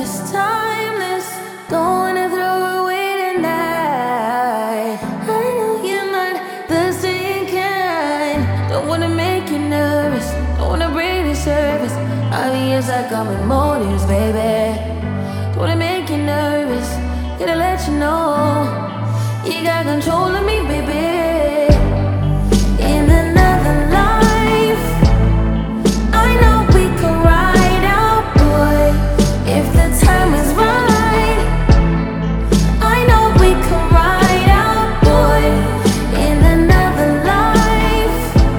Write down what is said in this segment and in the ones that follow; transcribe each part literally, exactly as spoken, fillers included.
is timeless. Don't wanna throw away tonight. I know you're not the same kind. Don't wanna make you nervous. Don't wanna break the service. Obvious I come with motives, baby. Don't wanna make you nervous. Gotta let you know you got control of me, baby. In another life, I know we could ride out, boy. If the time is right, I know we could ride out, boy. In another life,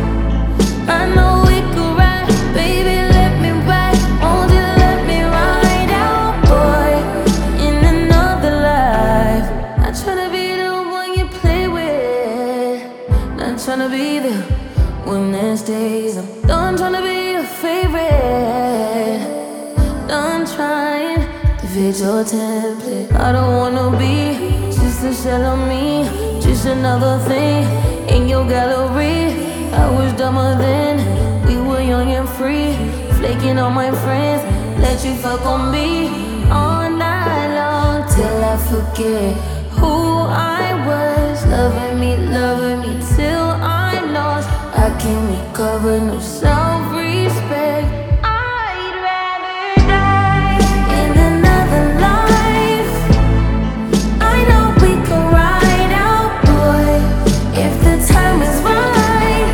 I know we could ride, baby. Let me ride, won't you let me ride out, boy. In another life, not tryna be the one you play with, not tryna be the one that stays. I'm done tryna be your favorite, done trying to fit your template. I don't wanna be just a shell of me, just another thing in your gallery. I was dumber then, we were young and free, flaking on my friends, let you fuck on me all night long till I forget who I was. Loving me, loving me till I'm lost. I can't recover, no self-respect. I'd rather die in another life. I know we could ride out, boy. If the time is right,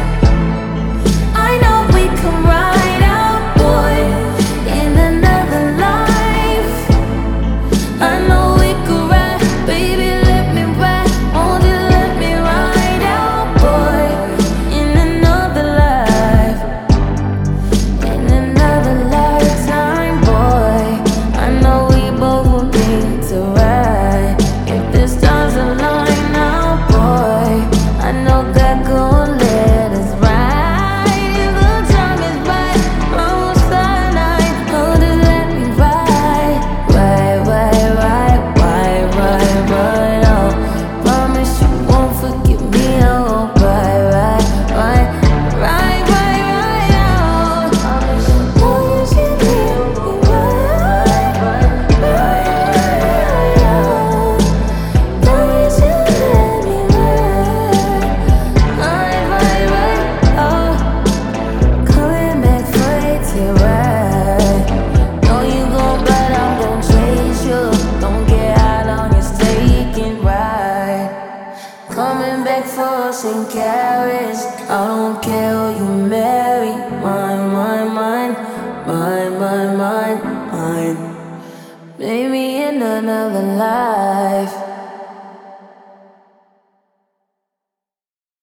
I know we could ride out, boy. In another life, I know we could ride, baby. Let me ride, won't you let me ride out, boy. In another life, in another lifetime, boy. I know we both were meant to ride. If the stars align now, boy, I know God gon' let us ride. If the time is right, I won't start night. Oh, just let me ride, ride, ride, ride, ride, ride, ride on. Promise you won't forget me. I won't ride, ride, ride, ride, ride, ride on. Promise you won't let me ride, ride, ride on. Promise you let me ride, ride, ride, ride, oh. Coming back for it to ride. Know you gon' bad, I'm gon' chase you. Don't get out on your taking ride. Coming back for Saint Carrots. I don't care who you marry. Mine, mine, mine, mine, mine, mine, mine. Maybe in another life.